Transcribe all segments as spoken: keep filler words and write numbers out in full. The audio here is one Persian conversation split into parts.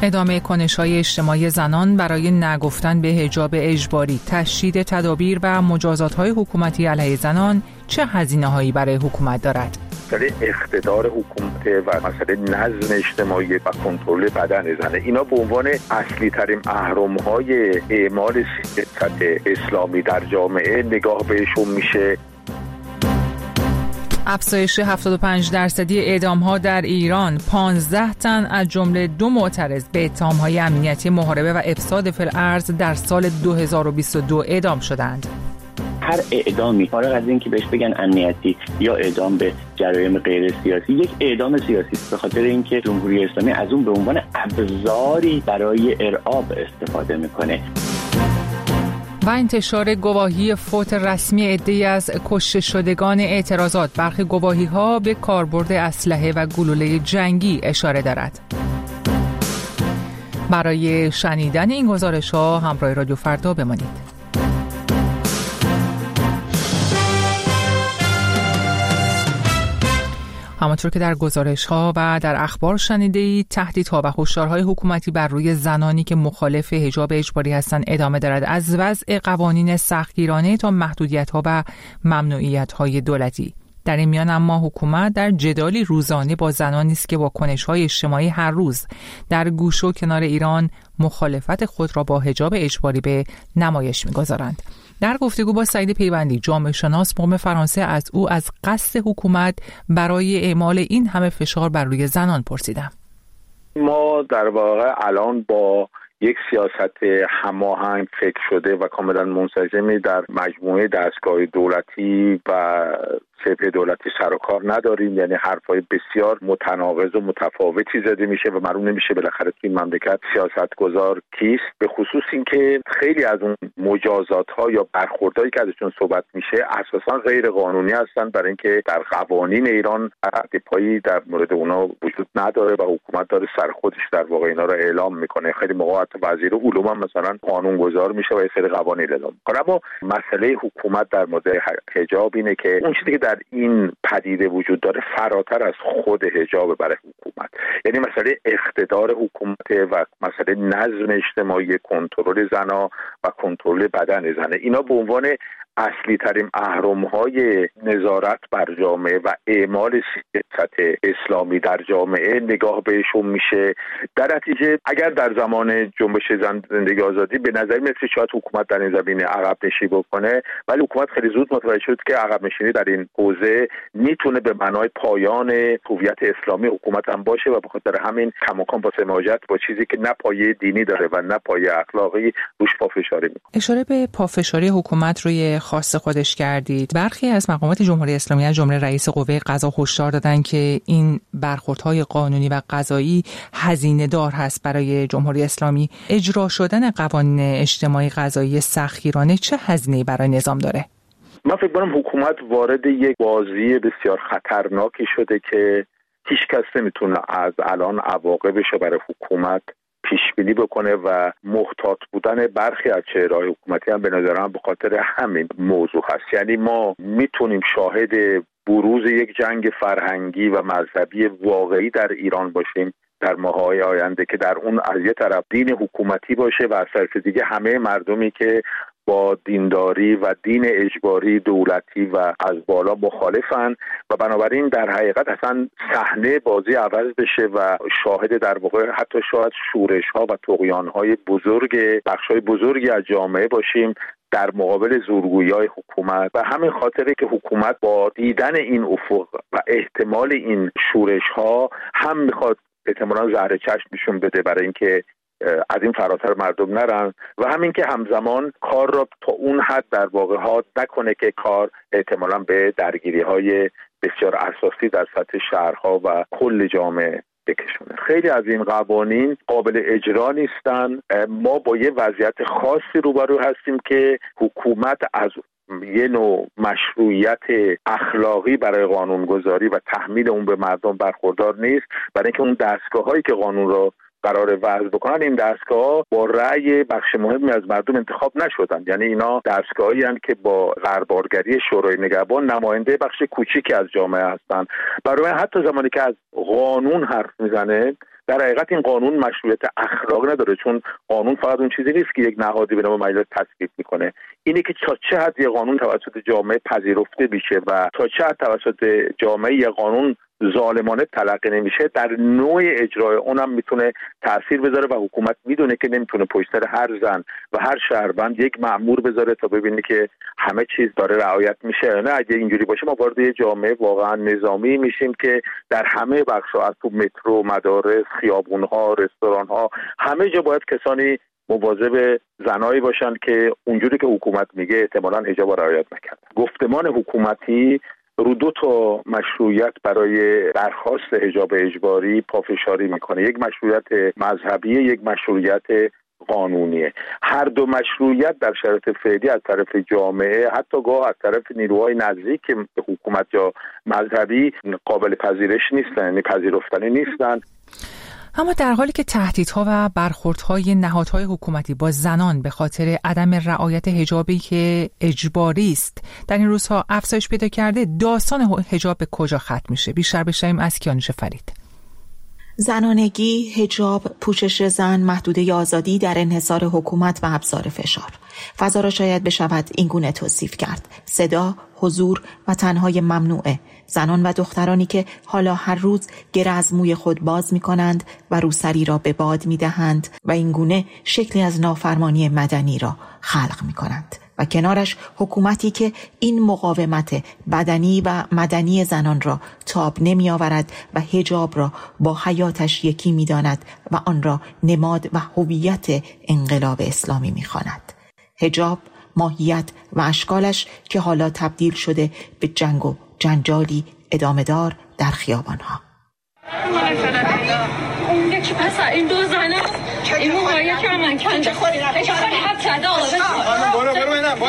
ادامه کنش‌های اجتماعی زنان برای نگفتن به حجاب اجباری، تشدید تدابیر و مجازات‌های حکومتی علیه زنان چه هزینه‌هایی برای حکومت دارد؟ مسئله اقتدار حکومت و مسئله نظم اجتماعی و کنترل بدن زنه، اینا به عنوان اصلی ترین اهرم‌های اعمال سیاست اسلامی در جامعه نگاه بهشون میشه. افزایش هفتاد و پنج درصدی اعدام‌ها در ایران، پانزده تن از جمله دو معترض به اتهام‌های امنیتی محاربه و افساد فی‌الارض در سال دو هزار و بیست و دو اعدام شدند. هر اعدامی فارغ از این که بهش بگن امنیتی یا اعدام به جرایم غیر سیاسی، یک اعدام سیاسی است، به خاطر اینکه جمهوری اسلامی از اون به عنوان ابزاری برای ارعاب استفاده میکنه. و انتشار گواهی فوت رسمی عده‌ای از کشته شدگان اعتراضات، برخی گواهی‌ها به کاربرد اسلحه و گلوله جنگی اشاره دارد. برای شنیدن این گزارش‌ها همراه رادیو فردا بمانید. همانطور که در گزارش‌ها و در اخبار شنیده‌اید، تهدیدها و هشدارهای حکومتی بر روی زنانی که مخالف حجاب اجباری هستند ادامه دارد، از وضع قوانین سختگیرانه تا محدودیت‌ها و ممنوعیت‌های دولتی. در این میان اما حکومت در جدالی روزانه با زنانی است که با کنش‌های اجتماعی هر روز در گوشه و کنار ایران مخالفت خود را با حجاب اجباری به نمایش می‌گذارند. در گفتگو با سعید پیوندی، جامعه شناس مقیم فرانسه، از او از قصد حکومت برای اعمال این همه فشار بر روی زنان پرسیدم. ما در واقع الان با یک سیاست هماهنگ فکر شده و کاملا منسجمی در مجموعه دستگاه دولتی و سپه دولتی سر و کار نداریم. یعنی حرفای بسیار متناقض و متفاوتی زده میشه و معلوم نمیشه بالاخره توی این مملکت سیاستگزار کیست، به خصوص اینکه خیلی از اون مجازات ها یا برخوردهایی که ازشون صحبت میشه اساسا غیر قانونی هستن، برای اینکه در قوانین ایران پایی در مورد اونا وجود نداره و حکومت داره سر خودش در واقع اینا رو اعلام میکنه. خیلی موقع حتی وزیر علوم هم مثلا قانونگذار میشه و خیلی قوانین اعلام میکنه. اما مسئله حکومت در مورد حجاب اینه که اون چیزی که در این پدیده وجود داره فراتر از خود حجاب برای حکومت، یعنی مسئله اقتدار حکومت و مسئله نظم اجتماعی، کنترل زنا و کنترل بدن زنه، اینا به عنوان اصلی ترین اهرم‌های نظارت بر جامعه و اعمال سیاست اسلامی در جامعه نگاه بهشون میشه. در نتیجه اگر در زمان جنبش زن زندگی آزادی به نظر میاد شاید حکومت در این زمینه عقب نشینی بکنه، ولی حکومت خیلی زود متوجه شد که عقب نشینی در این حوزه میتونه به معنای پایان هویت اسلامی حکومت هم باشه و به خاطر همین کماکان با مواجهت با چیزی که نه پایه دینی داره و نه پایه اخلاقی روش پافشاری میکنه. اشاره به پافشاری حکومت روی خاص خودش کردید. برخی از مقامات جمهوری اسلامی از جمله رئیس قوه قضا هشدار دادن که این برخوردهای قانونی و قضایی هزینه دار هست برای جمهوری اسلامی. اجرا شدن قوانین اجتماعی قضایی سختگیرانه چه هزینه‌ای برای نظام داره؟ من فکر کنم حکومت وارد یک بازی بسیار خطرناکی شده که هیچ کس نمیتونه از الان عواقبش برای حکومت پیش بینی بکنه و محتاط بودن برخی از چهره‌های حکومتی هم به نظرم به خاطر همین موضوع هست. یعنی ما میتونیم شاهد بروز یک جنگ فرهنگی و مذهبی واقعی در ایران باشیم در ماه‌های آینده که در اون از یه طرف دین حکومتی باشه و از طرف دیگه همه مردمی که با دینداری و دین اجباری دولتی و از بالا مخالفن و بنابراین در حقیقت اصلا صحنه بازی عوض بشه و شاهد در واقع حتی شاید شورش‌ها و طغیان‌های بزرگ بخش‌های بزرگی از جامعه باشیم در مقابل زورگویی‌های حکومت. و همین خاطره که حکومت با دیدن این افق و احتمال این شورش‌ها هم میخواد احتمالاً زهر چشم نشون بده برای اینکه از این فراتر مردم نرن و همین که همزمان کار را تا اون حد در واقع ها نکنه که کار احتمالاً به درگیری‌های بسیار اساسی در سطح شهرها و کل جامعه بکشونه. خیلی از این قوانین قابل اجرا نیستن. ما با یه وضعیت خاصی روبرو هستیم که حکومت از یه نوع مشروعیت اخلاقی برای قانونگذاری و تحمیل اون به مردم برخوردار نیست، برای اینکه اون دستگاه‌هایی که قانون را قرار وضع بکنن، این دستگاه با رأی بخش مهمی از مردم انتخاب نشدن. یعنی اینا دستگاهی هستند که با غربارگری شورای نگهبان نماینده بخش کوچیکی از جامعه هستند. برای حتی زمانی که از قانون حرف میزنه، در حقیقت این قانون مشروعیت اخلاقی نداره، چون قانون فقط اون چیزی نیست که یک نهادی به نام مجلس تصویب میکنه. اینه که تا چه حد یک قانون توسط جامعه پذیرفته میشه و تا چه حد توسط جامعه یک قانون ظالمانه تلقی نمیشه، در نوع اجرای اونم میتونه تأثیر بذاره و حکومت میدونه که نمیتونه پشت سر هر زن و هر شهروند یک مأمور بذاره تا ببینه که همه چیز داره رعایت میشه. نه، اگه اینجوری باشه ما وارد یه جامعه واقعا نظامی میشیم که در همه بخش‌ها، از تو مترو، مدارس، خیابون‌ها، رستوران‌ها، همه جا باید کسانی مواظب زنایی باشن که اونجوری که حکومت میگه احتمالاً حجاب رعایت نکردن. گفتمان حکومتی رو دو تا مشروعیت برای درخواست حجاب اجباری پافشاری میکنه، یک مشروعیت مذهبی، یک مشروعیت قانونیه. هر دو مشروعیت در شرایط فعلی از طرف جامعه، حتی گاه از طرف نیروهای نزدیک به حکومت یا مذهبی قابل پذیرش نیستن، یعنی پذیرفتنی نیستن. اما در حالی که تهدیدها و برخوردهای نهادهای حکومتی با زنان به خاطر عدم رعایت حجابی که اجباری است در این روزها افزایش پیدا کرده، داستان حجاب به کجا ختم میشه؟ بیشتر بشنویم از کیانوش فرید. زنانگی، حجاب، پوشش زن، محدوده آزادی در انحصار حکومت و ابزار فشار. فضا را شاید بشود این گونه توصیف کرد: صدا، حضور و تنهای ممنوعه. زنان و دخترانی که حالا هر روز گره از موی خود باز می کنند و روسری را به باد می دهند و این گونه شکلی از نافرمانی مدنی را خلق می کنند و کنارش حکومتی که این مقاومت بدنی و مدنی زنان را تاب نمی آورد و حجاب را با حیاتش یکی می داند و آن را نماد و هویت انقلاب اسلامی می خواند. حجاب، ماهیت و اشکالش که حالا تبدیل شده به جنگ و جنجالی ادامه دار در خیابانها. اون یکی پس این دو زنه این موقعی که من کنجه خوری نکنه خیلی حب کرده آقا برو برو برو برو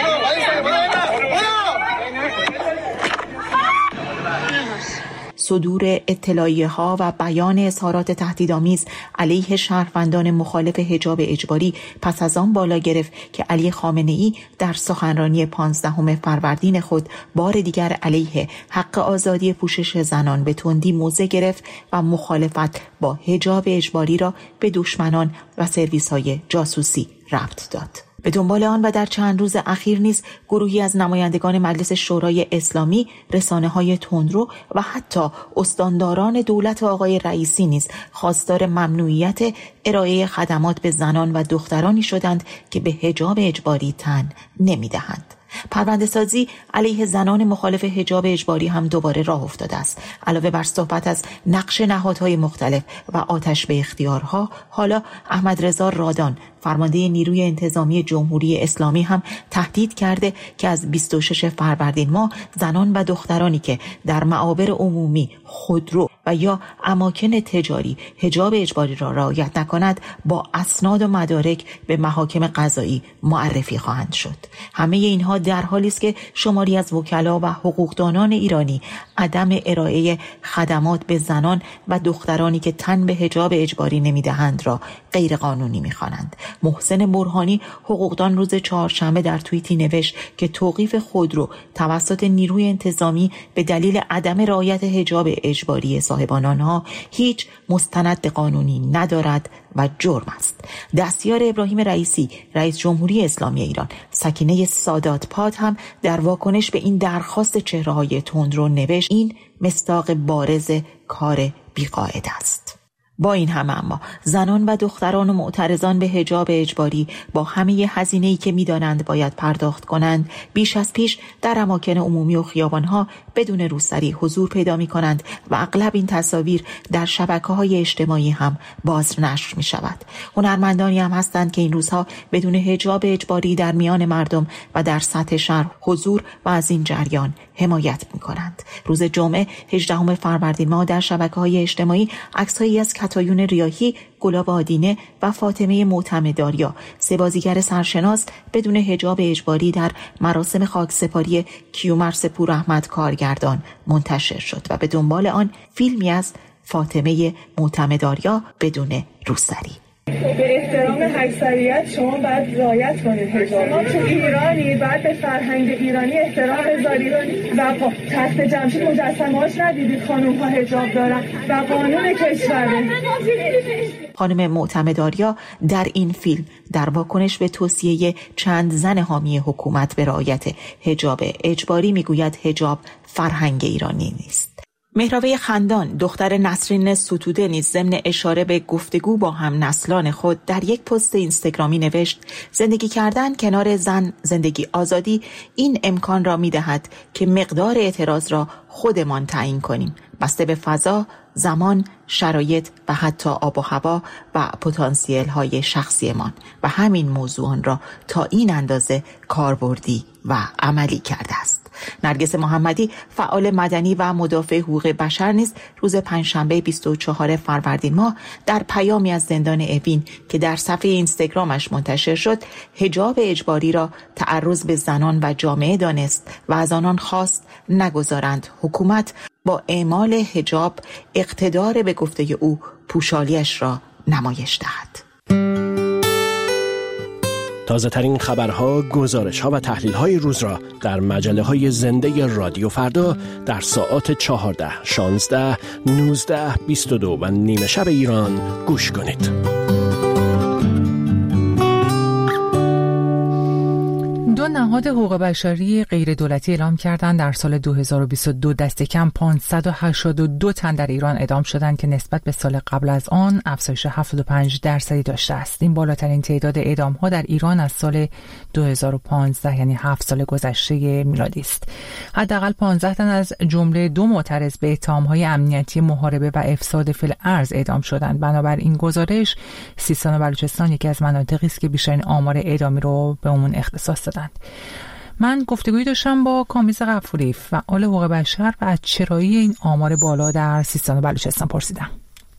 صدور اطلاعیه ها و بیان اظهارات تهدیدآمیز علیه شهروندان مخالف حجاب اجباری پس از آن بالا گرفت که علی خامنه‌ای در سخنرانی پانزدهم فروردین خود بار دیگر علیه حق آزادی پوشش زنان به تندی موضع گرفت و مخالفت با حجاب اجباری را به دشمنان و سرویس‌های جاسوسی ربط داد. به دنبال آن و در چند روز اخیر نیز گروهی از نمایندگان مجلس شورای اسلامی، رسانه‌های تندرو و حتی استانداران دولت آقای رئیسی نیز خواستار ممنوعیت ارائه خدمات به زنان و دخترانی شدند که به حجاب اجباری تن نمی‌دهند. پرونده سازی علیه زنان مخالف حجاب اجباری هم دوباره راه افتاده است. علاوه بر صحبت از نقش نهادهای مختلف و آتش به اختیارها، حالا احمد رضا رادان، فرمانده نیروی انتظامی جمهوری اسلامی، هم تهدید کرده که از بیست و ششم فروردین ماه زنان و دخترانی که در معابر عمومی، خودرو و یا اماکن تجاری حجاب اجباری را رعایت نکند با اسناد و مدارک به محاکم قضایی معرفی خواهند شد. همه اینها در حالی است که شماری از وکلا و حقوقدانان ایرانی عدم ارائه خدمات به زنان و دخترانی که تن به حجاب اجباری نمیدهند را غیر قانونی می‌خوانند. محسن برهانی، حقوقدان، روز چهارشنبه در توییتی نوشت که توقیف خودرو توسط نیروی انتظامی به دلیل عدم رعایت حجاب اجباری صاحبان آنها هیچ مستند قانونی ندارد و جرم است. دستیار ابراهیم رئیسی، رئیس جمهوری اسلامی ایران، سکینه سادات پاد، هم در واکنش به این درخواست چهره‌های تندرو نوشت: این مصداق بارز کار بی‌قاعده است. با این همه اما زنان و دختران و معترضان به حجاب اجباری با همه هزینه‌ای که می‌دانند باید پرداخت کنند، بیش از پیش در اماکن عمومی و خیابان‌ها بدون روسری حضور پیدا می‌کنند و اغلب این تصاویر در شبکه‌های اجتماعی هم باز نشر می‌شود. هنرمندانی هم هستند که این روزها بدون حجاب اجباری در میان مردم و در سطح شهر حضور و از این جریان حمایت می‌کنند. روز جمعه هجدهم فروردین ماه در شبکه‌های اجتماعی عکس‌هایی از کتایون ریاحی، گلاب آدینه و فاطمه معتمداریا، سه بازیگر سرشناس، بدون حجاب اجباری در مراسم خاکسپاری کیومرث پوراحمد کارگردان منتشر شد و به دنبال آن فیلمی از فاطمه معتمدآریا بدون روسری. به احترام اکثریت شما باید رعایت کنید حجاب. ما تو ایرانی باید به فرهنگ ایرانی احترام بذارید و تخت جمشید مجسمه‌اش ندیدید خانم‌ها حجاب دارن و قانون کشوره. خانم معتمدآریا در این فیلم در واکنش به توصیه چند زن حامی حکومت به رعایت حجاب اجباری میگوید حجاب فرهنگ ایرانی نیست. مهراوی خندان دختر نسرین ستوده نیز ضمن اشاره به گفتگو با هم نسلان خود در یک پست اینستاگرامی نوشت زندگی کردن کنار زن زندگی آزادی این امکان را می دهد که مقدار اعتراض را خودمان تعیین کنیم بسته به فضا، زمان، شرایط و حتی آب و هوا و پتانسیل های شخصیمان و همین موضوعان را تا این اندازه کاربردی و عملی کرده است. نرگس محمدی فعال مدنی و مدافع حقوق بشر نیز روز پنجشنبه بیست و چهارم فروردین ماه در پیامی از زندان اوین که در صفحه اینستاگرامش منتشر شد حجاب اجباری را تعرض به زنان و جامعه دانست و از آنان خواست نگذارند حکومت با اعمال حجاب اقتدار به گفته او پوشالیش را نمایش دهد. تازه ترین خبرها، گزارش‌ها و تحلیل‌های روز را در مجله‌های زنده رادیو فردا در ساعات چهارده، شانزده، نوزده، بیست و دو و نیمه شب ایران گوش کنید. دو نهاد حقوق بشری غیر دولتی اعلام کردند در سال دو هزار و بیست و دو دست کم پانصد و هشتاد و دو تن در ایران اعدام شدند که نسبت به سال قبل از آن افزایش هفتاد و پنج درصدی داشته است. این بالاترین تعداد اعدام‌ها در ایران از سال دو هزار و پانزده یعنی هفت سال گذشته میلادی است. حداقل پانزده تن از جمله دو معترض به اتهام‌های امنیتی محاربه و افساد فی الارض اعدام شدند. بنابراین این گزارش سیستان و بلوچستان یکی از مناطقی است که بیشترین آمار اعدامی رو به اون اختصاص دادند. من گفتگویی داشتم با کامیز غفوری فعال حقوق بشر و از چرایی این آمار بالا در سیستان و بلوچستان پرسیدم.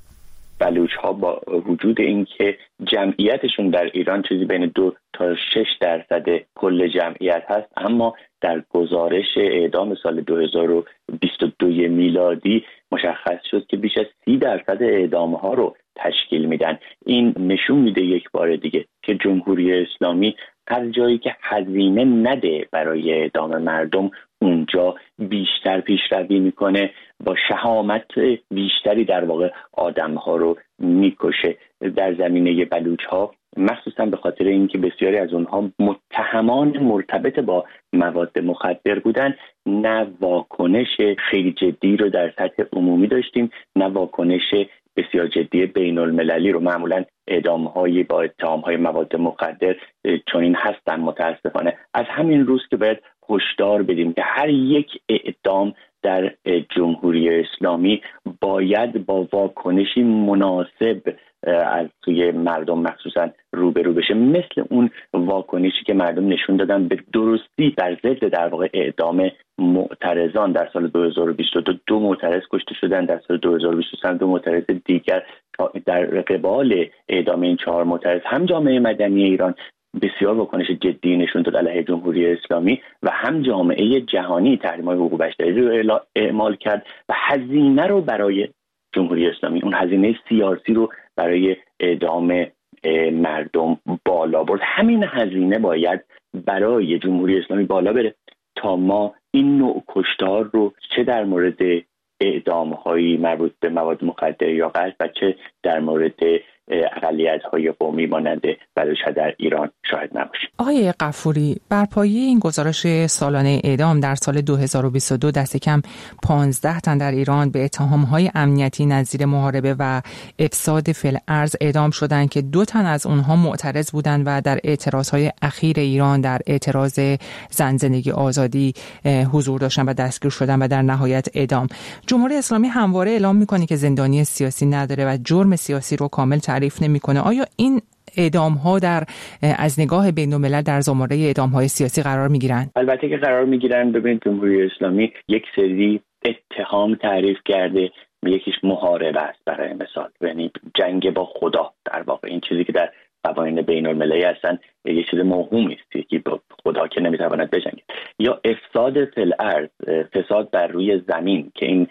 بلوچ ها با وجود اینکه جمعیتشون در ایران چیزی بین دو تا شش درصد کل جمعیت هست، اما در گزارش اعدام سال دو هزار و بیست و دو میلادی مشخص شد که بیش از سی درصد اعدام ها رو تشکیل میدن. این نشون میده یک بار دیگه که جمهوری اسلامی هر جایی که هزینه نده برای اعدام مردم اونجا بیشتر پیشروی میکنه، با شهامت بیشتری در واقع آدمها رو میکشه. در زمینه بلوچ ها مخصوصا به خاطر اینکه بسیاری از اونها متهمان مرتبط با مواد مخدر بودن، نه واکنش خیلی جدی رو در سطح عمومی داشتیم، نه واکنش بسیار جدی بین المللی رو. معمولا اعدام‌های با اتهام‌های مواد مخدر چون این هستن متاسفانه. از همین روز که باید هشدار بدیم که هر یک اعدام در جمهوری اسلامی باید با واکنشی مناسب از سوی مردم مخصوصا روبرو بشه، مثل اون واکنشی که مردم نشون دادن به درستی در ضد در واقع اعدام معترضان. در سال دو هزار و بیست و دو دو معترض کشته شدن، در سال دو هزار و بیست و سه دو معترض دیگر در قبال اعدام این چهار معترض هم جامعه مدنی ایران بسیار واکنش جدی نشون داد علیه جمهوری اسلامی و هم جامعه جهانی تحریم‌های حقوق بشری رو اعمال کرد و هزینه رو برای جمهوری اسلامی، اون هزینه سیاسی رو برای اعدام مردم بالا برد. همین هزینه باید برای جمهوری اسلامی بالا بره تا ما این نوع کشتار رو چه در مورد اعدام‌هایی مربوط به مواد مخدر یا قتل و چه در مورد اقلیت‌های قومی مانند بلوچ‌ها در ایران شاهد نباشیم. آقای غفوری، بر پایه این گزارش سالانه اعدام در سال دو هزار و بیست و دو دست کم پانزده تن در ایران به اتهام‌های امنیتی نظیر محاربه و افساد فی الارض اعدام شدند که دو تن از اونها معترض بودند و در اعتراضهای اخیر ایران در اعتراض زن زندگی آزادی حضور داشتن و دستگیر شدن و در نهایت اعدام. جمهوری اسلامی همواره اعلام می‌کنه که زندانی سیاسی نداره و جرم سیاسی رو کامل تعریف نمی‌کنه. آیا این اعدام‌ها در از نگاه بین‌الملل در زمره اعدام‌های سیاسی قرار می‌گیرند؟ البته که قرار می‌گیرند. ببینید جمهوری اسلامی یک سری اتهام تعریف کرده، یکیش محاربه است برای مثال، یعنی جنگ با خدا در واقع. این چیزی که در قوانین بین المللی هستن یه چیز موهومی است که با خدا که نمیتواند بجنگه. یا افساد فی الارض، فساد بر روی زمین، که این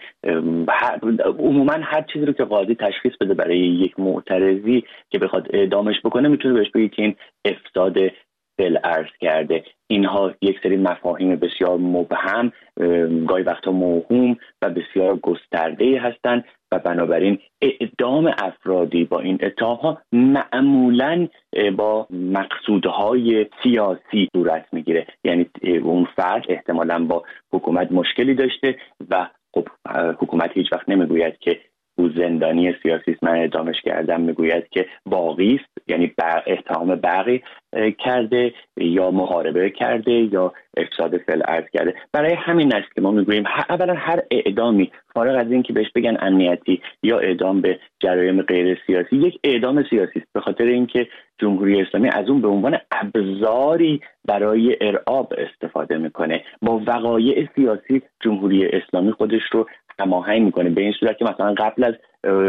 عموما هر چیزی رو که قاضی تشخیص بده برای یک معترضی که بخواد اعدامش بکنه میتونه بهش بگه که این افساد فی الارض کرده. اینها یک سری مفاهیم بسیار مبهم، گاهی وقتا موهوم و بسیار گسترده هستند و بنابراین اعدام افرادی با این اتهام‌ها معمولاً با مقصودهای سیاسی صورت میگیره. یعنی اون فرد احتمالاً با حکومت مشکلی داشته و خب حکومت هیچ وقت نمیگوید که او زندانی سیاسی است من اعدامش کردم، میگوید که باغی است، یعنی اتهام باغی کرده یا محاربه کرده یا افساد فی الارض کرده. برای همین است که ما میگوییم اولا هر اعدامی فارغ از این که بهش بگن امنیتی یا اعدام به جرایم غیر سیاسی یک اعدام سیاسی است، به خاطر اینکه جمهوری اسلامی از اون به عنوان ابزاری برای ارعاب استفاده میکنه. با وقایع سیاسی جمهوری اسلامی خودش رو هماهنگ میکنه به این صورت که مثلا قبل از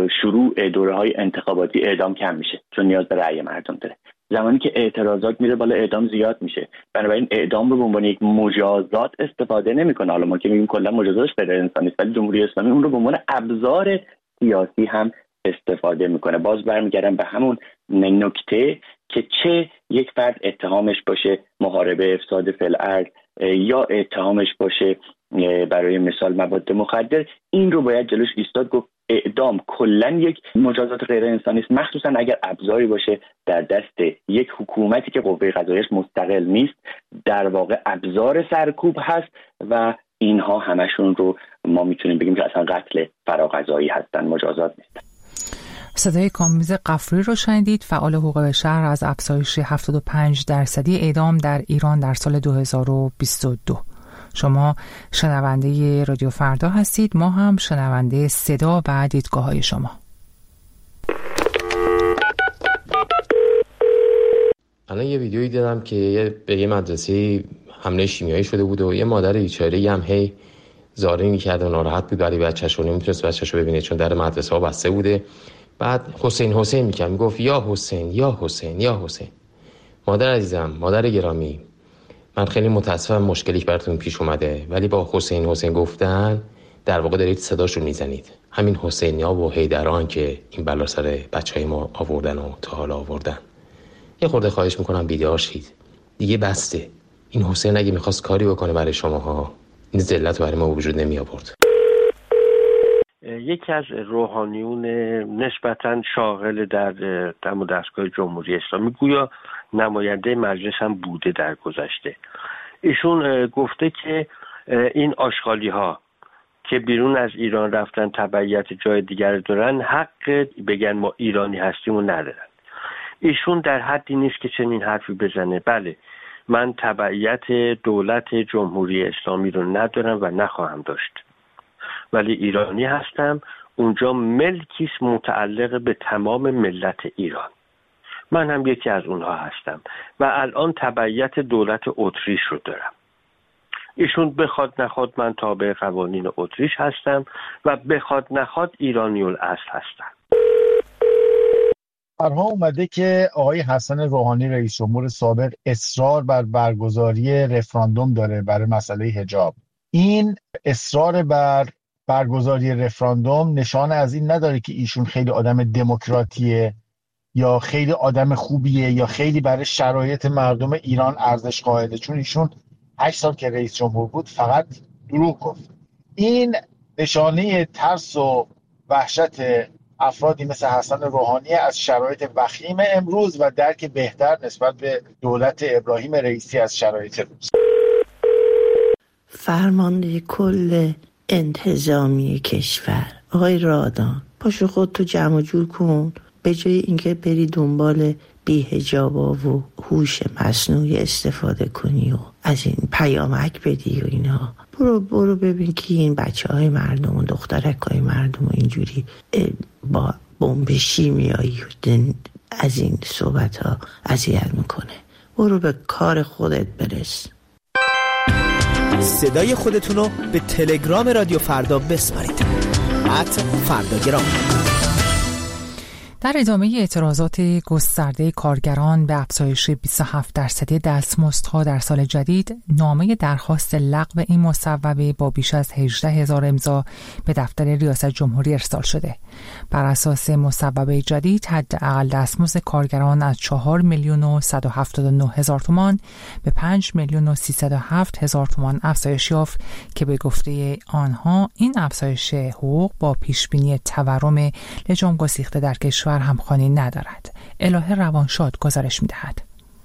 شروع دوره‌های انتخاباتی اعدام کم میشه چون نیاز به رأی مردم داره. زمانی که اعتراضات میره بالا اعدام زیاد میشه. بنابراین اعدام رو به عنوان یک مجازات استفاده نمیکنه. حالا ما که میگیم کلا مجازاتش غیر انسانی است، ولی جمهوری اسلامی اون رو به عنوان ابزار سیاسی هم استفاده میکنه. باز برمیگردم به همون نکته که چه یک فرد اتهامش باشه محاربه افساد فی الارض یا اتهامش باشه برای مثال مواد مخدر، این رو باید جلوش ایستاد، گفت اعدام کلا یک مجازات غیر انسانی است، مخصوصا اگر ابزاری باشه در دست یک حکومتی که قوه قضاییش مستقل نیست، در واقع ابزار سرکوب هست و اینها همشون رو ما میتونیم بگیم که اصلا قتل فراقضایی هستن، مجازات نیستن. صدای کامبیز قفوری رو شنیدید، فعال حقوق بشر، از افزایش هفتاد و پنج درصدی اعدام در ایران در سال دو هزار و بیست و دو. شما شنونده رادیو فردا هستید، ما هم شنونده صدا و دیدگاه های شما. الان یه ویدیویی دیدم که به یه مدرسه حمله شیمیایی شده بود و یه مادر بیچاره‌ای هم هی زاری می‌کرد و ناراحت بود برای بچه‌ش و نمی‌تونست بچه‌شو ببینه چون در مدرسه ها بسته بوده. بعد حسین حسین می‌کرد، میگفت یا حسین یا حسین یا حسین. مادر عزیزم، مادر گرامی، من خیلی متاسفم مشکلی که براتون پیش اومده، ولی با حسین حسین گفتن در واقع دارید صداشون میزنید. همین حسینیا و حیدران که این بلا سر بچهای ما آوردن و تا حالا آوردن. یه خورده خواهش میکنم بیدار شید. دیگه بسته. این حسین اگه میخواست کاری بکنه برای شماها، این ذلت رو برای ما وجود نمی آورد. یکی از روحانیون نسبتاً شاغل در دم و دستگاه جمهوری اسلامی، گویا نماینده مجلس هم بوده در گذشته، ایشون گفته که این آشغالی ها که بیرون از ایران رفتن تبعیت جای دیگر دارن، حق بگن ما ایرانی هستیم و ندارن. ایشون در حدی نیست که چنین حرفی بزنه. بله، من تبعیت دولت جمهوری اسلامی رو ندارم و نخواهم داشت، ولی ایرانی هستم. اونجا ملکیست متعلق به تمام ملت ایران. من هم یکی از اونها هستم و الان تبعیت دولت اتریش رو دارم. ایشون بخواد نخواد من تابع قوانین اتریش هستم و بخواد نخواد ایرانی الاصل هستم. برها اومده که آقای حسن روحانی رئیس جمهور سابق اصرار بر برگزاری رفراندوم داره برای مسئله حجاب. این اصرار بر برگزاری رفراندوم نشانه از این نداره که ایشون خیلی آدم دموکراتیه یا خیلی آدم خوبیه یا خیلی برای شرایط مردم ایران ارزش قائله، چون ایشون هشت سال که رئیس جمهور بود فقط دروغ گفت. این نشانه ترس و وحشت افرادی مثل حسن روحانی از شرایط وخیم امروز و درک بهتر نسبت به دولت ابراهیم رئیسی از شرایط روز. فرمانده کل انتظامی کشور آقای رادان، پاشو خود تو جمع جور کن، به جای اینکه بری دنبال بی‌حجابا و هوش مصنوعی استفاده کنی و از این پیامک بدی و اینا، برو برو ببین که این بچه های مردم و دخترک های مردم و اینجوری با بمب شیمیایی از این صحبت ها اذیت میکنه. برو به کار خودت برس. صدای خودتون رو به تلگرام رادیو فردا بسپارید. ات فرداگرام. در ادامه اعتراضات گسترده کارگران به افزایش بیست و هفت درصدی دستمزدها در سال جدید، نامه درخواست لغو این مصوبه با بیش از هجده هزار امضا به دفتر ریاست جمهوری ارسال شده. بر اساس مصوبه جدید، حداقل دستمزد کارگران از چهار میلیون و صد و هفتاد و نه هزار تومان به پنج میلیون و سیصد و هفت هزار تومان افزایش یافت که به گفته آنها این افزایش حقوق با پیشبینی تورم لجام گسیخته در کشور همخوانی ندارد. الهه روانشاد گزارش می‌دهد.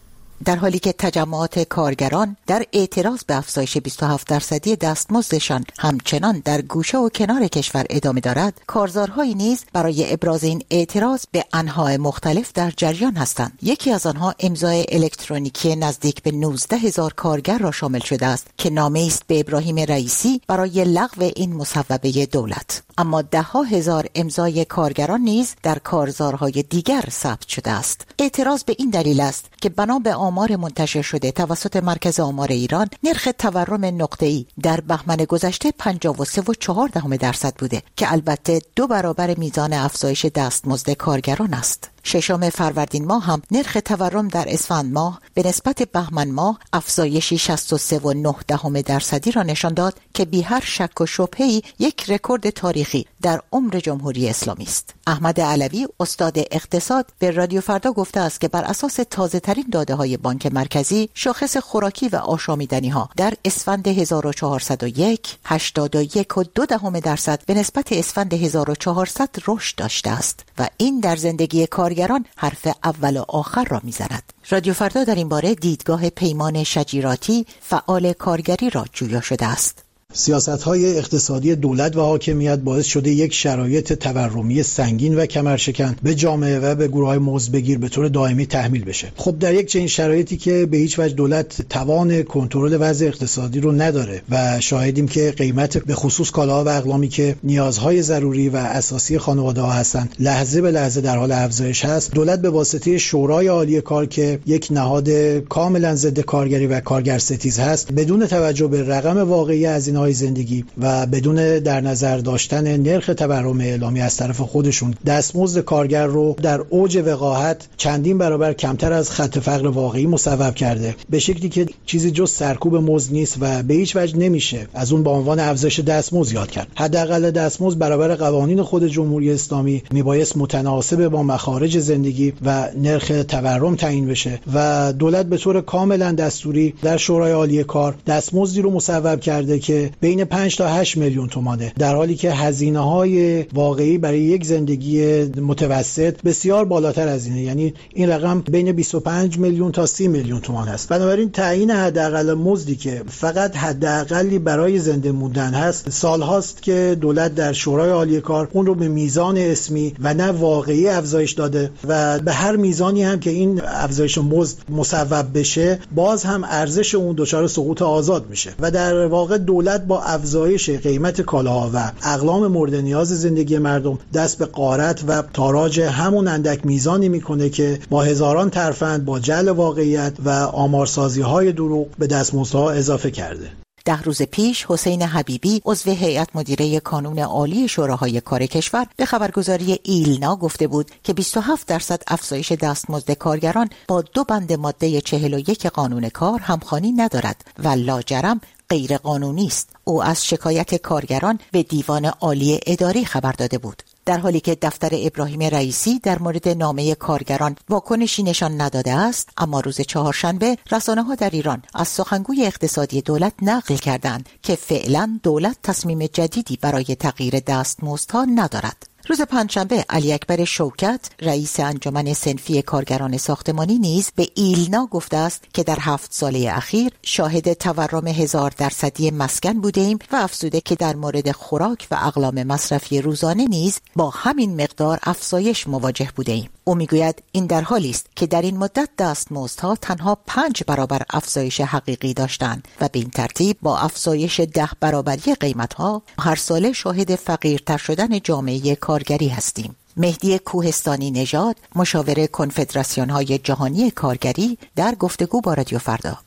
در حالی که تجمعات کارگران در اعتراض به افزایش بیست و هفت درصدی دستمزدشان همچنان در گوشه و کنار کشور ادامه دارد، کارزارهایی نیز برای ابراز این اعتراض به انواع مختلف در جریان هستند. یکی از آنها امضای الکترونیکی نزدیک به نوزده هزار کارگر را شامل شده است که نامه است به ابراهیم رئیسی برای لغو این مصوبه دولت. اما ده ها هزار امضای کارگران نیز در کارزارهای دیگر ثبت شده است. اعتراض به این دلیل است که بنا به آمار منتشر شده توسط مرکز آمار ایران، نرخ تورم نقطه‌ای در بهمن گذشته پنجاه و سه و چهار دهم درصد بوده که البته دو برابر میزان افزایش دستمزد کارگران است. ششم فروردین ماه هم نرخ تورم در اسفند ماه به نسبت بهمن ماه افزایشی شصت و سه و نه دهم درصدی را نشان داد که بی هر شک و شبهه‌ای یک رکورد تاریخی در عمر جمهوری اسلامی است. احمد علوی، استاد اقتصاد، به رادیو فردا گفته است که بر اساس تازه ترین داده های بانک مرکزی، شاخص خوراکی و آشامیدنی ها در اسفند هزار و چهارصد و یک هشتاد و یک و دو دهم درصد به نسبت اسفند هزار و چهارصد رشد داشته است و این در زندگی کارگران حرف اول و آخر را میزند. رادیو فردا در این باره دیدگاه پیمان شجیراتی، فعال کارگری را جویا شده است. سیاست‌های اقتصادی دولت و حاکمیت باعث شده یک شرایط تورمی سنگین و کمرشکن به جامعه و به گروه‌های مزدبگیر به طور دائمی تحمیل بشه. خب در یک چنین شرایطی که به هیچ وجه دولت توان کنترل وضع اقتصادی رو نداره و شاهدیم که قیمت به خصوص کالاها و اقلامی که نیازهای ضروری و اساسی خانواده‌ها هستن لحظه به لحظه در حال افزایش هست، دولت به واسطه شورای عالی کار که یک نهاد کاملا ضد کارگری و کارگرستیز هست، بدون توجه به رقم واقعی از این زندگی و بدون در نظر داشتن نرخ تورم اعلامی از طرف خودشون، دستمزد کارگر رو در اوج وقاحت چندین برابر کمتر از خط فقر واقعی مصوب کرده، به شکلی که چیزی جز سرکوب مزد نیست و به هیچ وجه نمیشه از اون به عنوان افزایش دستمزد یاد کرد. حداقل دستمزد برابر قوانین خود جمهوری اسلامی میبایست متناسب با مخارج زندگی و نرخ تورم تعیین بشه و دولت به طور کاملا دستوری در شورای عالی کار دستمزدی رو مصوب کرده که بین پنج تا هشت میلیون تومانه، در حالی که هزینه‌های واقعی برای یک زندگی متوسط بسیار بالاتر از اینه، یعنی این رقم بین بیست و پنج میلیون تا سی میلیون تومان هست. بنابراین تعیین حداقل مزدی که فقط حداقلی برای زنده موندن هست، سالهاست که دولت در شورای عالی کار اون رو به میزان اسمی و نه واقعی افزایش داده و به هر میزانی هم که این افزایش مزد مصوب بشه، باز هم ارزش اون دچار سقوط آزاد میشه و در واقع دولت با افزایش قیمت کالاها و اقلام مورد نیاز زندگی مردم دست به غارت و تاراج همون اندک میزانی میکنه که با هزاران ترفند با جعل واقعیت و آمارسازی‌های دروغ به دستمزدها اضافه کرده. ده روز پیش حسین حبیبی عضو هیئت مدیره کانون عالی شوراهای کار کشور به خبرگزاری ایلنا گفته بود که بیست و هفت درصد افزایش دستمزد کارگران با دو بند ماده چهل و یک قانون کار همخوانی ندارد و لاجرم غیر قانونی است. او از شکایت کارگران به دیوان عالی اداری خبر داده بود، در حالی که دفتر ابراهیم رئیسی در مورد نامه کارگران واکنشی نشان نداده است. اما روز چهارشنبه رسانه‌ها در ایران از سخنگوی اقتصادی دولت نقل کردند که فعلا دولت تصمیم جدیدی برای تغییر دستمزدها ندارد. روز پنجشنبه علی اکبر شوکت رئیس انجمن صنفی کارگران ساختمانی نیز به ایلنا گفته است که در هفت ساله اخیر شاهد تورم هزار درصدی مسکن بودیم و افزوده که در مورد خوراک و اقلام مصرفی روزانه نیز با همین مقدار افزایش مواجه بودیم. او میگوید این در حالی است که در این مدت دستمزدها تنها پنج برابر افزایش حقیقی داشتند و به این ترتیب با افزایش ده برابری قیمتها هر ساله شاهد فقیرتر شدن جامعه کارگری هستیم. مهدی کوهستانی نژاد، مشاور کنفدراسیون‌های جهانی کارگری، در گفتگو با رادیو فردا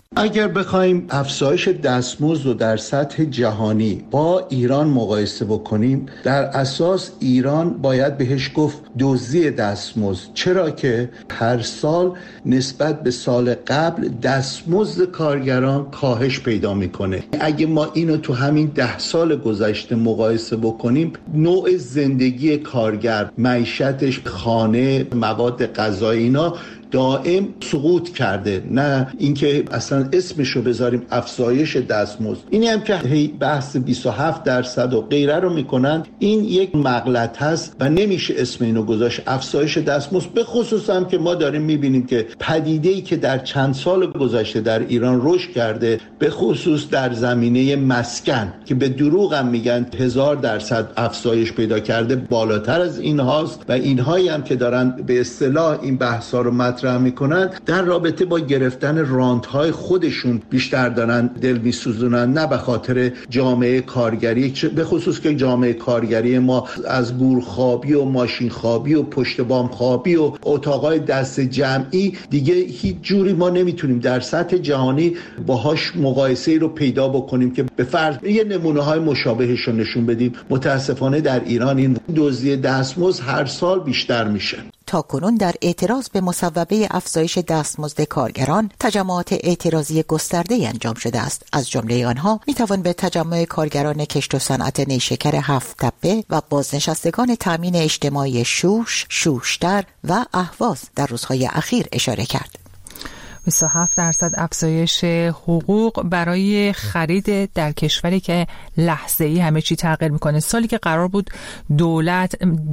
اگر بخوایم افزایش دستمزد رو در سطح جهانی با ایران مقایسه بکنیم، در اساس ایران باید بهش گفت دزدی دستمزد، چرا که هر سال نسبت به سال قبل دستمزد کارگران کاهش پیدا میکنه. اگه ما اینو تو همین ده سال گذشته مقایسه بکنیم، نوع زندگی کارگر، معیشتش، خانه، مواد غذایی، اینا دائم سقوط کرده، نه اینکه اصلا اسمشو بذاریم افزایش دستمزد. اینی هم که بحث بیست و هفت درصد و غیره رو میکنن، این یک مغلط هست و نمیشه اسم اینو گذاشت افزایش دستمزد. به خصوص هم که ما داریم میبینیم که پدیده‌ای که در چند سال گذشته در ایران رشد کرده، به خصوص در زمینه مسکن که به دروغ هم میگن هزار درصد افزایش پیدا کرده، بالاتر از این هاست و اینهایی هم که دارن به اصطلاح این بحثا رو مطرح میکنن در رابطه با گرفتن رانت‌های خودشون بیشتر دارن دل میسوزونن، نه به خاطر جامعه کارگری، به خصوص که جامعه کارگری ما از گورخوابی و ماشین خوابی و پشت بام خوابی و اتاقای دست جمعی دیگه هیچ جوری ما نمیتونیم در سطح جهانی باهاش مقایسه‌ای رو پیدا بکنیم که به فرض یه نمونه‌های مشابهش رو نشون بدیم. متاسفانه در ایران این دزدی دستمزد هر سال بیشتر میشه. تاکنون در اعتراض به مصوبه افزایش دستمزد کارگران تجمعات اعتراضی گسترده‌ای انجام شده است. از جمله آنها میتوان به تجمع کارگران کشت و صنعت نیشکر هفت تپه و بازنشستگان تامین اجتماعی شوش، شوشتر و اهواز در روزهای اخیر اشاره کرد. بیست و هفت درصد افزایش حقوق برای خرید در کشوری که لحظه‌ای همه چی تغییر میکنه. سالی که قرار بود دولت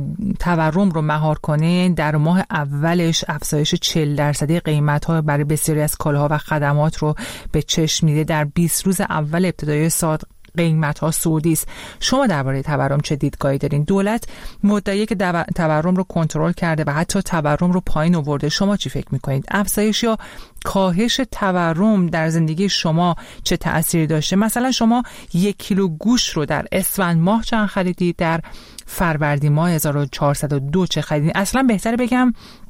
تورم رو مهار کنه، در ماه اولش افزایش چهل درصدی قیمت‌ها برای بسیاری از کالاها و خدمات رو به چشم میده. در بیست روز اول ابتدای سال قیمت ها صعودی است. شما درباره تورم چه دیدگاهی دارین؟ دولت مدعیه که تورم رو کنترل کرده و حتی تورم رو پایین آورده. شما چی فکر میکنید؟ افزایش یا کاهش تورم در زندگی شما چه تأثیری داشته؟ مثلا شما یک کیلو گوشت رو در اسفند ماه چند خریدید؟ در فروردین ماه هزار و چهارصد و دو چه خریدید؟ اصلا بهتره بگم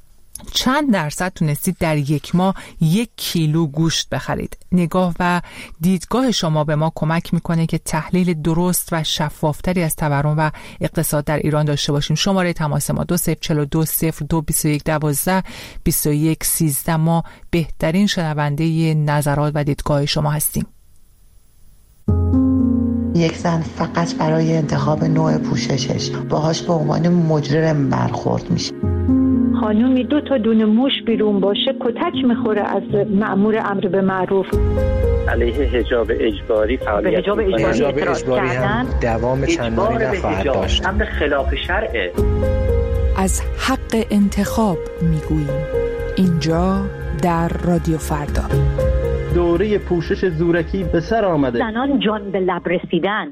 چند درصد تونستید در یک ماه یک کیلو گوشت بخرید؟ نگاه و دیدگاه شما به ما کمک میکنه که تحلیل درست و شفافتری از تورم و اقتصاد در ایران داشته باشیم. شماره تماس ما دو صفر چهار دو صفر دو بیست و یک دوازده بیست و یک سیزده. ما بهترین شنونده نظرات و دیدگاه شما هستیم. یک زن فقط برای انتخاب نوع پوششش باهاش به عنوان مجرم برخورد میشه. خانومی دو تا دونه موش بیرون باشه کتک میخوره از مأمور امر به معروف. علیه حجاب اجباری فعالیت حجاب اجباری, حجاب اجباری هم دوام چندانی نخواهد داشت. امر خلاف شرعه. از حق انتخاب میگوییم اینجا در رادیو فردا. دوره پوشش زورکی به سر آمده. زنان جان به لب رسیدن.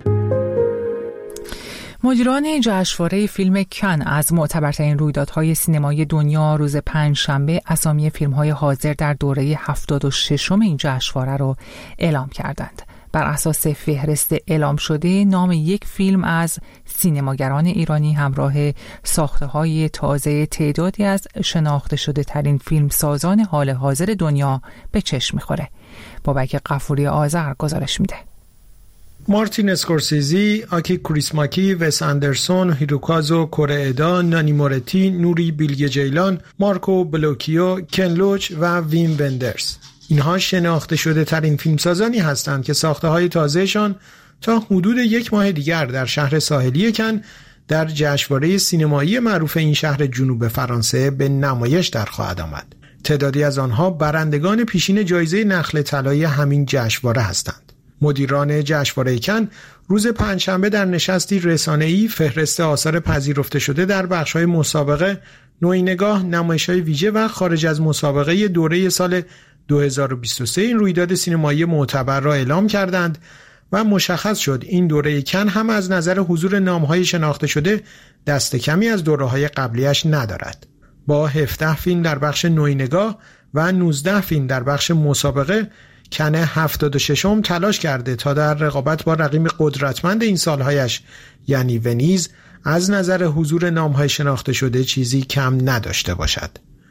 مدیران جشنواره فیلم کن از معتبرترین رویدادهای سینمایی دنیا روز پنجشنبه اسامی فیلم‌های حاضر در دوره هفتاد و ششم این جشنواره را اعلام کردند. بر اساس فهرست اعلام شده، نام یک فیلم از سینماگران ایرانی همراه ساخته‌های تازه تعدادی از شناخته شده ترین فیلمسازان حال حاضر دنیا به چشم می‌خوره. بابک غفوری آذر گزارش میده. مارتین اسکورسیزی، آکی کریسماکی، وس اندرسون، هیروکازو کوریدا، نانی مورتی، نوری بیلگه جیلان، مارکو بلوکیو، کن لوچ و ویم وندرز. اینها شناخته شده ترین فیلمسازانی هستند که ساخته های تازهشان تا حدود یک ماه دیگر در شهر ساحلی کن در جشنواره سینمایی معروف این شهر جنوب فرانسه به نمایش در خواهد آمد. تعدادی از آنها برندگان پیشین جایزه نخل طلایی همین جشنواره هستند. مدیران جشنواره کن روز پنجشنبه در نشستی رسانه‌ای فهرست آثار پذیرفته شده در بخش‌های مسابقه، نوعی نگاه، نمایش‌های ویژه و خارج از مسابقه دوره سال دو هزار و بیست و سه این رویداد سینمایی معتبر را اعلام کردند و مشخص شد این دوره کن هم از نظر حضور نام‌های شناخته شده دست کمی از دوره‌های قبلیش ندارد. با هفده فیلم در بخش نوعی نگاه و نوزده فیلم در بخش مسابقه، کن هفتاد و ششم تلاش کرده تا در رقابت با رقیب قدرتمند این سالهایش یعنی ونیز از نظر حضور نام‌های شناخته شده چیزی کم نداشته باشد.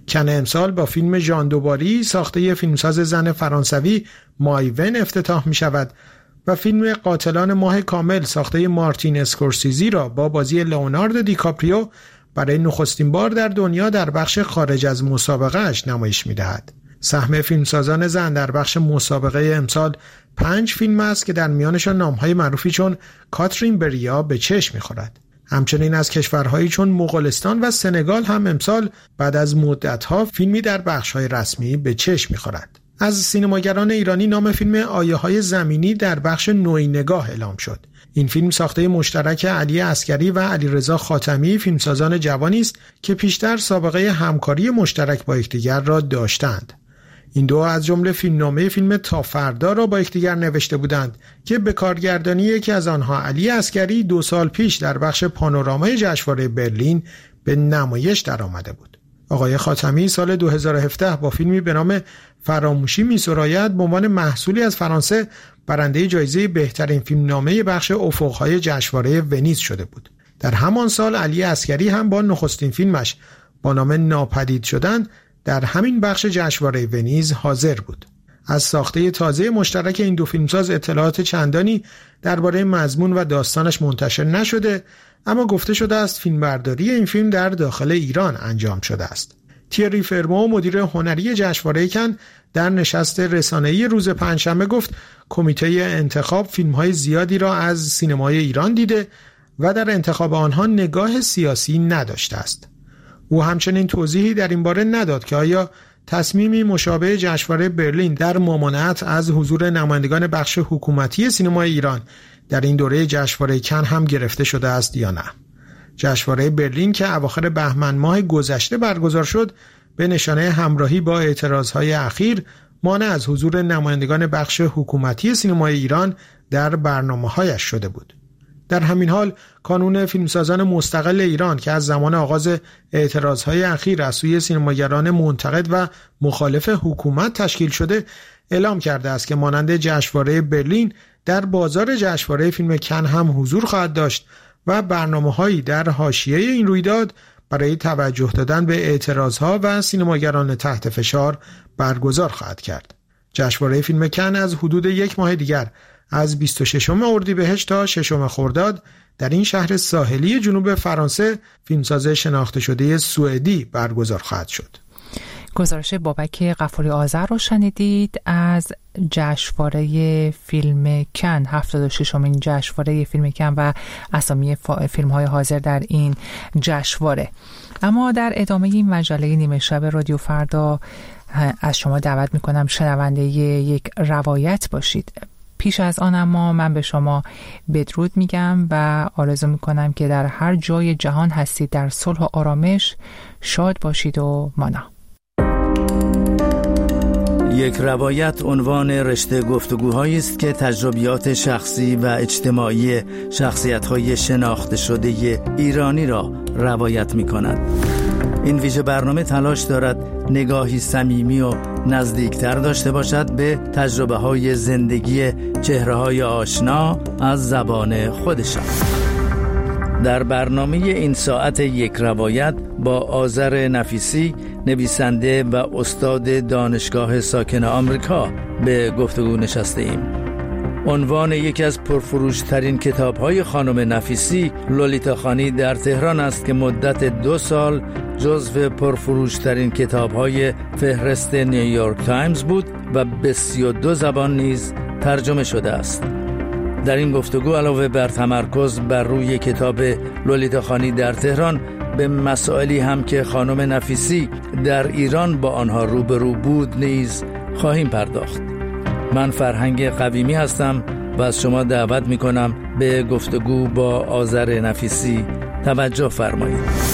کن امسال با فیلم ژان دوباری ساخته فیلمساز زن فرانسوی مایون افتتاح می شود و فیلم قاتلان ماه کامل ساخته مارتین اسکورسیزی را با بازی لئوناردو دیکاپریو برای نخستین بار در دنیا در بخش خارج از مسابقه اش نمایش می دهد. سهم فیلمسازان زن در بخش مسابقه امسال پنج فیلم است که در میانشان نامهای معروفی چون کاترین بریا به چشم می خورد. همچنین از کشورهایی چون مغولستان و سنگال هم امسال بعد از مدتها فیلمی در بخش‌های رسمی به چشم می‌خورد. از سینماگران ایرانی نام فیلم آیه‌های زمینی در بخش نوعی نگاه اعلام شد. این فیلم ساخته مشترک علی عسگری و علیرضا خاتمی فیلمسازان جوانی است که پیشتر سابقه همکاری مشترک با یکدیگر را داشتند. این دو از جمله فیلمنامه فیلم تا فردا را با یکدیگر نوشته بودند که به کارگردانی یکی از آنها علی عسگری دو سال پیش در بخش پانورامای جشنواره برلین به نمایش درآمده بود. آقای خاتمی سال دو هزار و هفده با فیلمی به نام فراموشی می‌سراید به عنوان محصولی از فرانسه برنده جایزه بهترین فیلمنامه بخش افق‌های جشنواره ونیز شده بود. در همان سال علی عسگری هم با نخستین فیلمش با نام ناپدید شدن در همین بخش جشنواره ونیز حاضر بود. از ساخته تازه مشترک این دو فیلمساز اطلاعات چندانی درباره مضمون و داستانش منتشر نشده، اما گفته شده است فیلمبرداری این فیلم در داخل ایران انجام شده است. تیری فرمو مدیر هنری جشنواره کن در نشست رسانه‌ای روز پنجشنبه گفت کمیته انتخاب فیلم‌های زیادی را از سینمای ایران دیده و در انتخاب آنها نگاه سیاسی نداشته است. او همچنین توضیحی در این باره نداد که آیا تصمیمی مشابه جشنواره برلین در ممانعت از حضور نمایندگان بخش حکومتی سینمای ایران در این دوره جشنواره کن هم گرفته شده است یا نه. جشنواره برلین که اواخر بهمن ماه گذشته برگزار شد به نشانه همراهی با اعتراضهای اخیر مانع از حضور نمایندگان بخش حکومتی سینمای ایران در برنامه‌هایش شده بود. در همین حال کانون فیلمسازان مستقل ایران که از زمان آغاز اعتراضهای اخیر از سوی سینماگران منتقد و مخالف حکومت تشکیل شده اعلام کرده است که مانند جشنواره برلین در بازار جشنواره فیلم کن هم حضور خواهد داشت و برنامه‌هایی در حاشیه این رویداد برای توجه دادن به اعتراضها و سینماگران تحت فشار برگزار خواهد کرد. جشنواره فیلم کن از حدود یک ماه دیگر از بیست و ششم اردیبهشت تا ششم خرداد در این شهر ساحلی جنوب فرانسه فیلمساز شناخته شده سوئدی برگزار خواهد شد. گزارش بابک غفوری آذر رو شنیدید از جشنواره فیلم کن، هفتاد و ششمین جشنواره فیلم کن و اسامی فیلم‌های حاضر در این جشنواره. اما در ادامه این مجله نیمه شب رادیو فردا از شما دعوت می‌کنم شنونده یک روایت باشید. پیش از آن اما من به شما بدرود میگم و آرزو میکنم که در هر جای جهان هستید در صلح و آرامش شاد باشید و مانا. یک روایت عنوان رشته گفتگوهایی است که تجربیات شخصی و اجتماعی شخصیت‌های شناخته شده ایرانی را روایت می‌کند. این ویژه برنامه تلاش دارد نگاهی صمیمی و نزدیکتر داشته باشد به تجربه‌های زندگی چهره‌های آشنا از زبان خودشان. در برنامه این ساعت یک روایت با آذر نفیسی نویسنده و استاد دانشگاه ساکن آمریکا به گفتگو نشسته ایم. عنوان یکی از پرفروشترین کتاب‌های خانم نفیسی لولیتا خانی در تهران است که مدت دو سال جزو پرفروشترین کتاب‌های فهرست نیویورک تایمز بود و به سی و دو زبان نیز ترجمه شده است. در این گفتگو علاوه بر تمرکز بر روی کتاب لولیتا خانی در تهران به مسائلی هم که خانم نفیسی در ایران با آنها روبرو بود نیز خواهیم پرداخت. من فرهنگ قویمی هستم و از شما دعوت می کنم به گفتگو با آذر نفیسی توجه فرمایید.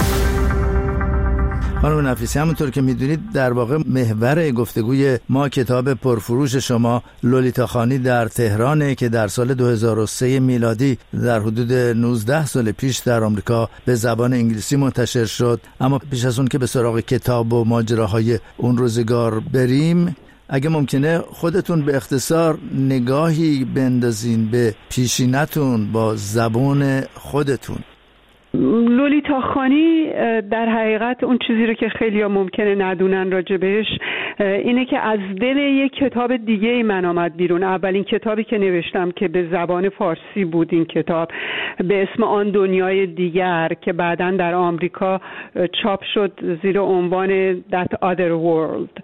خانم نفیسی، همونطور که میدونید در واقع محور گفتگوی ما کتاب پرفروش شما لولیتا خانی در تهرانه که در سال دو هزار و سه میلادی در حدود نوزده سال پیش در آمریکا به زبان انگلیسی منتشر شد. اما پیش از اون که به سراغ کتاب و ماجراهای اون روزگار بریم، اگه ممکنه خودتون به اختصار نگاهی بندازین به پیشینتون با زبان خودتون. لولیتا خانی در حقیقت اون چیزی رو که خیلی ها ممکنه ندونن راجع بهش اینه که از دل یک کتاب دیگه ای من آمد بیرون. اولین کتابی که نوشتم که به زبان فارسی بود این کتاب به اسم آن دنیای دیگر که بعداً در آمریکا چاپ شد زیر عنوان That Other World.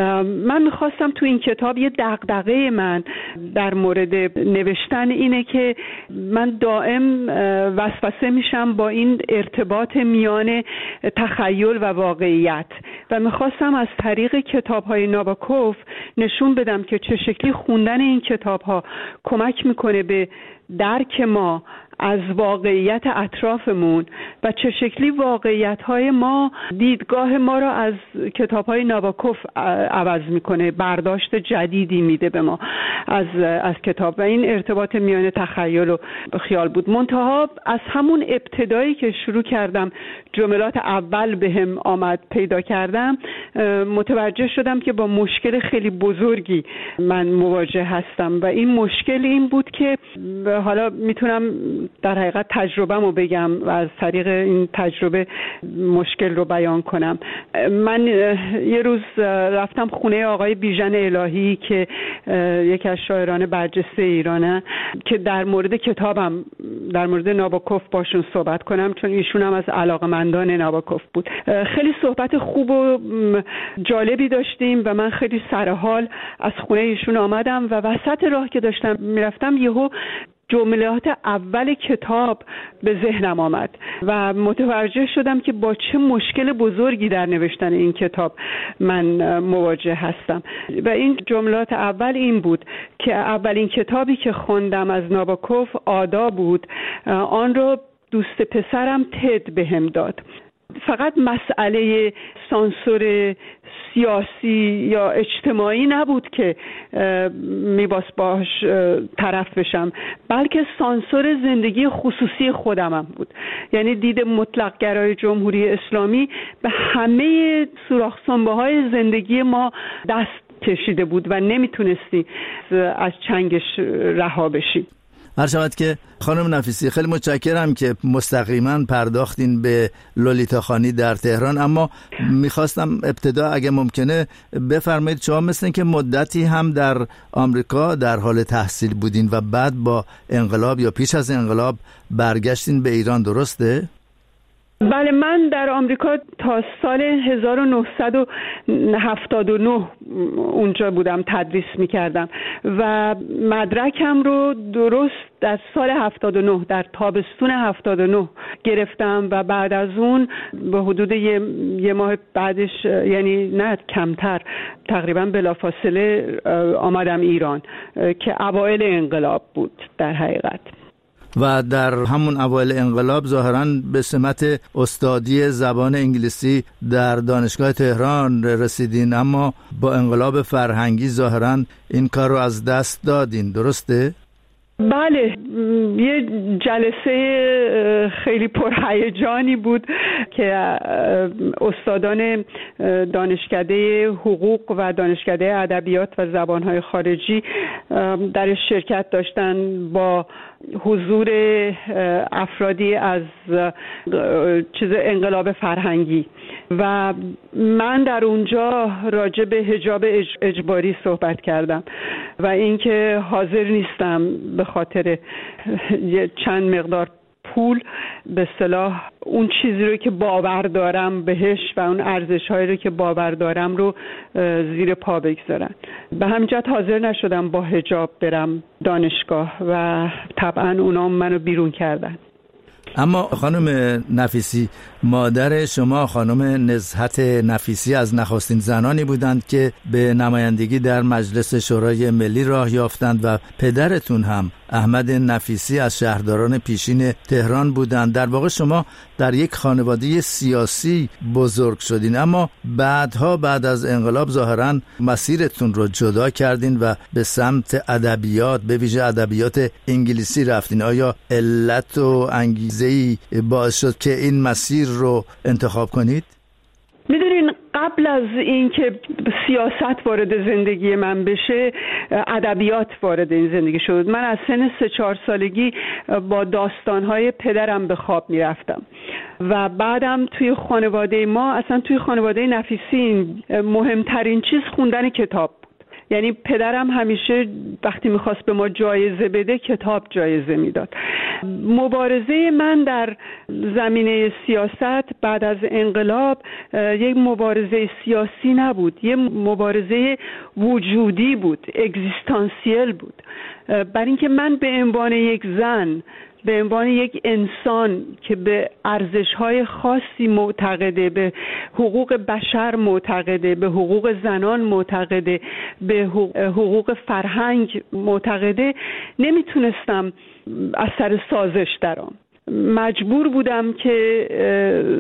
من میخواستم تو این کتاب یه دغدغه من در مورد نوشتن اینه که من دائم وسوسه میشم با این ارتباط میان تخیل و واقعیت و میخواستم از طریق کتاب‌های ناباکوف نشون بدم که چه شکلی خوندن این کتاب‌ها کمک میکنه به درک ما از واقعیت اطرافمون و چه شکلی واقعیت‌های ما دیدگاه ما را از کتاب‌های ناباکوف عوض میکنه، برداشت جدیدی میده به ما از از کتاب و این ارتباط میان تخیل و خیال بود. منتها از همون ابتدایی که شروع کردم جملات اول بهم آمد پیدا کردم متوجه شدم که با مشکل خیلی بزرگی من مواجه هستم و این مشکل این بود که حالا میتونم در حقیقت تجربه‌مو بگم و از طریق این تجربه مشکل رو بیان کنم. من یه روز رفتم خونه آقای بیژن الهی که یکی از شاعران برجسته ایرانه که در مورد کتابم در مورد ناباکوف باشون صحبت کنم چون ایشون هم از علاقه‌مندان ناباکوف بود. خیلی صحبت خوب و جالبی داشتیم و من خیلی سرحال از خونه ایشون آمدم و وسط راه که داشتم میرفتم یهو جملات اول کتاب به ذهنم آمد و متوجه شدم که با چه مشکل بزرگی در نوشتن این کتاب من مواجه هستم و این جملات اول این بود که اولین کتابی که خوندم از ناباکوف آدا بود، آن رو دوست پسرم تد بهم داد. فقط مسئله سانسور سیاسی یا اجتماعی نبود که میباس باش طرف بشم، بلکه سانسور زندگی خصوصی خودم هم بود. یعنی دید مطلق گرای جمهوری اسلامی به همه سوراخ سنبه های زندگی ما دست کشیده بود و نمیتونستی از چنگش رها بشی. هر شود که خانم نفیسی خیلی متشکرم که مستقیما پرداختین به لولیتا خانی در تهران، اما میخواستم ابتدا اگه ممکنه بفرمایید شما مثل که مدتی هم در آمریکا در حال تحصیل بودین و بعد با انقلاب یا پیش از انقلاب برگشتین به ایران، درسته؟ بله، من در آمریکا تا سال هزار و نهصد و هفتاد و نه اونجا بودم، تدریس میکردم و مدرکم رو درست در سال هفتاد و نه در تابستون هفتاد و نه گرفتم و بعد از اون به حدود یه, یه ماه بعدش، یعنی نه کمتر، تقریبا بلافاصله آمدم ایران که اوایل انقلاب بود در حقیقت. و در همون اوایل انقلاب ظاهراً به سمت استادی زبان انگلیسی در دانشگاه تهران رسیدین، اما با انقلاب فرهنگی ظاهراً این کار رو از دست دادین، درسته؟ بله، یه جلسه خیلی پرهیجانی بود که استادان دانشکده حقوق و دانشکده ادبیات و زبانهای خارجی در شرکت داشتن با حضور افرادی از چیز انقلاب فرهنگی و من در اونجا راجع به حجاب اجباری صحبت کردم و اینکه حاضر نیستم به خاطر چند مقدار پول به اصطلاح اون چیزی رو که باور دارم بهش و اون ارزش‌هایی رو که باور دارم رو زیر پا بگذارن. به همین جهت حاضر نشدم با حجاب برم دانشگاه و طبعا اونا منو بیرون کردن. اما خانم نفیسی، مادر شما خانم نزهت نفیسی از نخستین زنانی بودند که به نمایندگی در مجلس شورای ملی راه یافتند و پدرتون هم احمد نفیسی از شهرداران پیشین تهران بودند. در واقع شما در یک خانواده سیاسی بزرگ شدین، اما بعدها بعد از انقلاب ظاهراً مسیرتون رو جدا کردین و به سمت ادبیات، به ویژه ادبیات انگلیسی رفتین. آیا علت و انگیزه‌ای باعث شد که این مسیر رو انتخاب کنید؟ میدونین قبل از اینکه سیاست وارد زندگی من بشه ادبیات وارد این زندگی شد. من از سن سه چهار سالگی با داستانهای پدرم به خواب میرفتم و بعدم توی خانواده ما، اصلا توی خانواده نفیسی، مهمترین چیز خوندن کتاب بود. یعنی پدرم همیشه وقتی میخواست به ما جایزه بده کتاب جایزه میداد. مبارزه من در زمینه سیاست بعد از انقلاب یک مبارزه سیاسی نبود، یک مبارزه وجودی بود، اگزیستانسیل بود. برای اینکه من به عنوان یک زن، به عنوان یک انسان که به ارزش‌های خاصی معتقده، به حقوق بشر معتقده، به حقوق زنان معتقده، به حقوق فرهنگ معتقده، نمیتونستم از سر سازش درام. مجبور بودم که